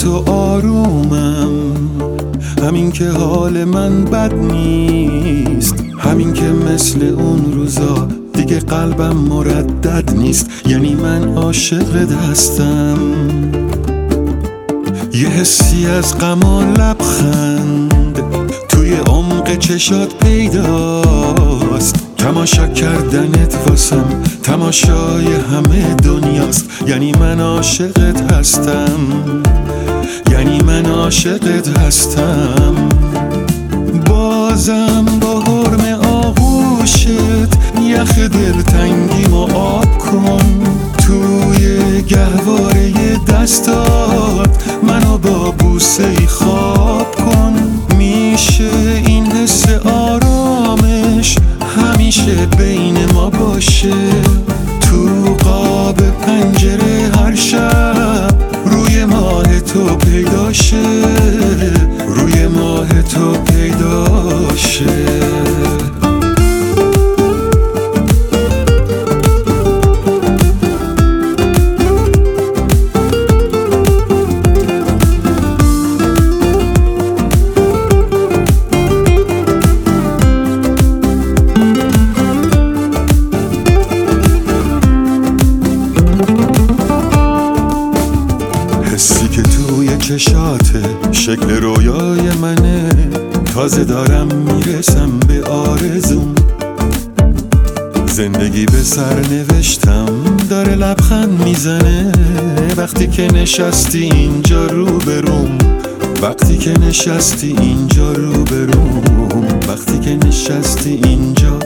تو آرومم، همین که حال من بد نیست، همین که مثل اون روزا دیگه قلبم مردد نیست. یعنی من عاشق هستم، یه حسی از غم و لبخند توی عمق چشات پیداست. تماشا کردنت واسم تماشای همه دنیاست. یعنی من عاشقت هستم، یعنی من عاشقت هستم. بازم با حرم آغوشت یخ دلتنگیمو آب کن. توی گهواره دستات منو با بوسه‌ای خواب کن. میشه این حس آرامش همیشه بین ما باشه. تو قاب پنجره هر شب روی ماه تو پیداشه، روی ماه تو پیداشه. حسی که توی چشاته شکل رویای منه. تازه دارم میرسم به آرزوم. زندگی به سر نوشتم داره لبخند میزنه. وقتی که نشستی اینجا روبروم، وقتی که نشستی اینجا روبروم، وقتی که نشستی اینجا